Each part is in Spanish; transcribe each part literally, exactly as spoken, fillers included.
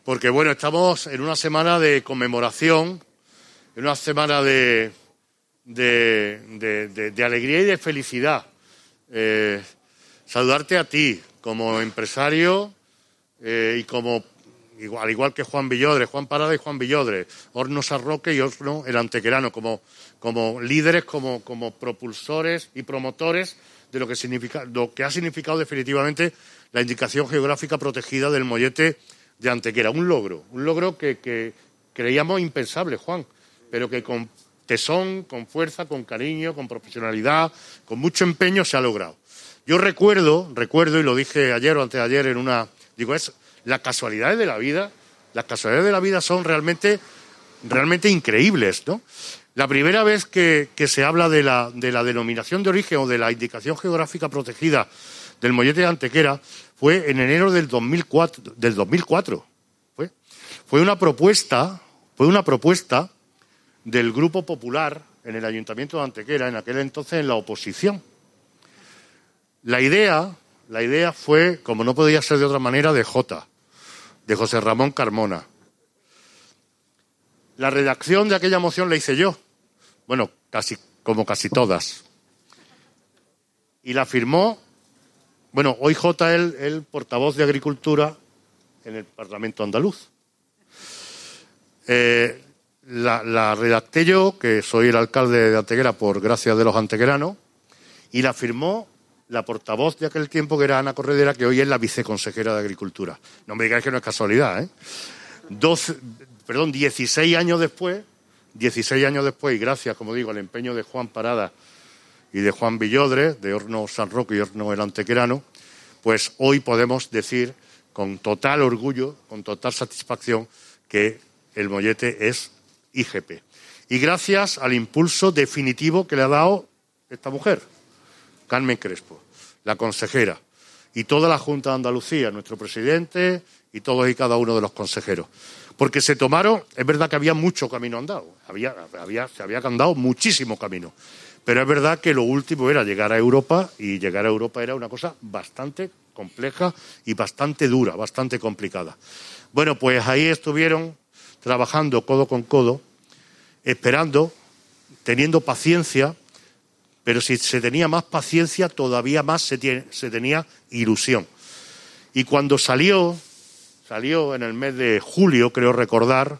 porque bueno, estamos en una semana de conmemoración, en una semana de, de, de, de, de alegría y de felicidad. Eh, saludarte a ti como empresario eh, y como, igual, al igual que Juan Villodre, Juan Parada y Juan Villodre, Horno Sarroque y Horno el Antequerano, como, como líderes, como, como propulsores y promotores de lo que significa, lo que ha significado definitivamente la indicación geográfica protegida del mollete de Antequera. Un logro, un logro que, que creíamos impensable, Juan, pero que con tesón, con fuerza, con cariño, con profesionalidad, con mucho empeño se ha logrado. Yo recuerdo, recuerdo, y lo dije ayer o antes de ayer en una... Digo, es las casualidades de la vida, las casualidades de la vida son realmente, realmente increíbles, ¿no? La primera vez que, que se habla de la, de la denominación de origen o de la indicación geográfica protegida del mollete de Antequera fue en enero del dos mil cuatro. Del dos mil cuatro fue, fue una propuesta, fue una propuesta del Grupo Popular en el Ayuntamiento de Antequera, en aquel entonces en la oposición. La idea, la idea fue, como no podía ser de otra manera, de Jota, de José Ramón Carmona. La redacción de aquella moción la hice yo, bueno, casi como casi todas. Y la firmó, bueno, hoy Jota es el, el portavoz de Agricultura en el Parlamento andaluz. Eh, la, la redacté yo, que soy el alcalde de Antequera por gracia de los antequeranos, y la firmó la portavoz de aquel tiempo, que era Ana Corredera, que hoy es la viceconsejera de Agricultura. No me digáis que no es casualidad, ¿eh? doce, perdón, dieciséis años después, dieciséis años después, y gracias, como digo, al empeño de Juan Parada y de Juan Villodre, de Horno San Roque y Horno el Antequerano, pues hoy podemos decir con total orgullo, con total satisfacción, que el mollete es I G P. Y gracias al impulso definitivo que le ha dado esta mujer, Carmen Crespo, la consejera, y toda la Junta de Andalucía, nuestro presidente y todos y cada uno de los consejeros. Porque se tomaron, es verdad que había mucho camino andado, había, había, se había andado muchísimo camino, pero es verdad que lo último era llegar a Europa, y llegar a Europa era una cosa bastante compleja y bastante dura, bastante complicada. Bueno, pues ahí estuvieron trabajando codo con codo, esperando, teniendo paciencia, pero si se tenía más paciencia, todavía más se, tiene, se tenía ilusión. Y cuando salió, salió en el mes de julio, creo recordar,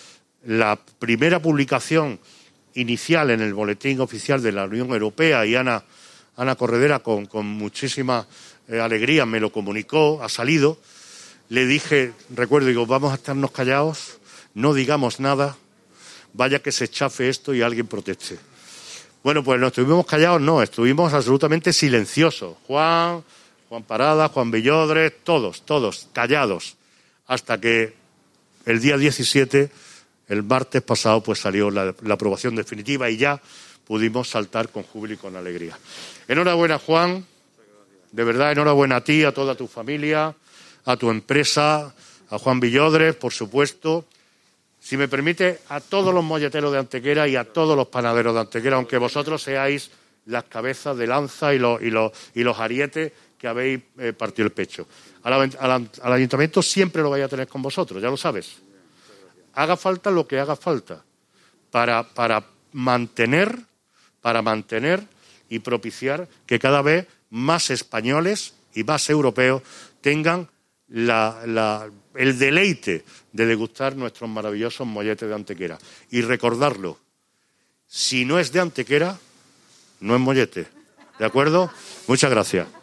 la primera publicación inicial en el Boletín Oficial de la Unión Europea, y Ana, Ana Corredera con, con muchísima eh, alegría me lo comunicó, ha salido, le dije, recuerdo, digo, vamos a estarnos callados, no digamos nada, vaya que se chafe esto y alguien proteste. Bueno, pues no estuvimos callados, no, estuvimos absolutamente silenciosos. Juan, Juan Parada, Juan Villodre, todos, todos, callados. Hasta que el día diecisiete, el martes pasado, pues salió la, la aprobación definitiva y ya pudimos saltar con júbilo y con alegría. Enhorabuena, Juan. De verdad, enhorabuena a ti, a toda tu familia, a tu empresa, a Juan Villodre, por supuesto. Si me permite, a todos los molleteros de Antequera y a todos los panaderos de Antequera, aunque vosotros seáis las cabezas de lanza y los, y los, y los arietes que habéis eh, partido el pecho. Al, al, al ayuntamiento siempre lo vais a tener con vosotros, ya lo sabes. Haga falta lo que haga falta para, para mantener, para mantener y propiciar que cada vez más españoles y más europeos tengan la, la, el deleite de degustar nuestros maravillosos molletes de Antequera. Y recordarlo, si no es de Antequera, no es mollete. ¿De acuerdo? Muchas gracias.